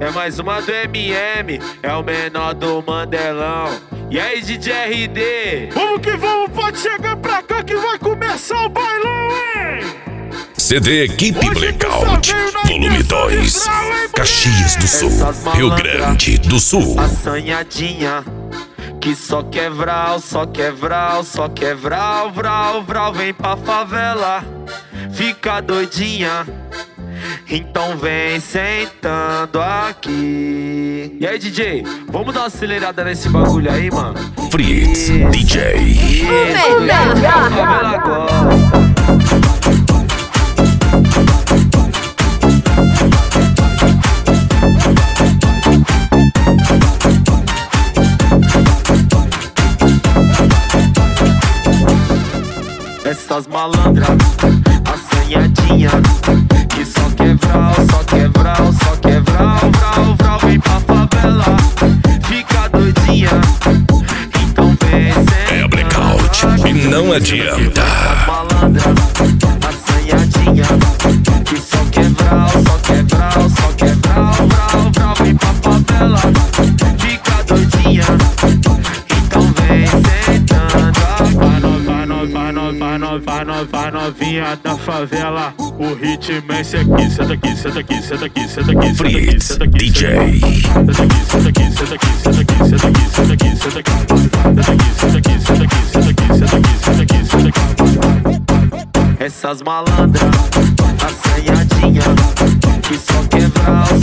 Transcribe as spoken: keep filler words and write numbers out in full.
É mais uma do M M, é o menor do Mandelão. E aí, D J R D? Vamos que vamos, pode chegar pra cá que vai começar o bailão, hein? C D Equipe Blackout, volume dois, Caxias do Sul, Rio Grande do Sul. Assanhadinha, que só quer vral, só quer vral, só quer vral, vral, vral. Vem pra favela, fica doidinha. Então vem sentando aqui. E aí, D J, vamos dar uma acelerada nesse bagulho aí, mano? Fritz, D J. O melhor. Favela gosta. Essas malandras, assanhadinha, que só quer vral, só quer vral, só quer vral, vral, vral. Vem pra favela, fica doidinha. Então vem sentando. É Blackout e não adianta. Essas malandras, assanhadinha, que só quer vral, só quer vral, só quer vral, vral, vral. Vem pra favela, fica doidinha. Então vem sentando. Vai no, vai novinha da favela. O ritmo é esse aqui, senta aqui, senta aqui, senta aqui, senta aqui, Fritz, senta aqui, D J. Senta aqui, senta aqui, senta aqui, senta aqui, senta aqui, senta aqui, senta aqui, senta aqui, senta aqui, senta aqui, senta aqui, senta aqui, senta aqui. Essas malandras, assanhadinha, que só quer vral,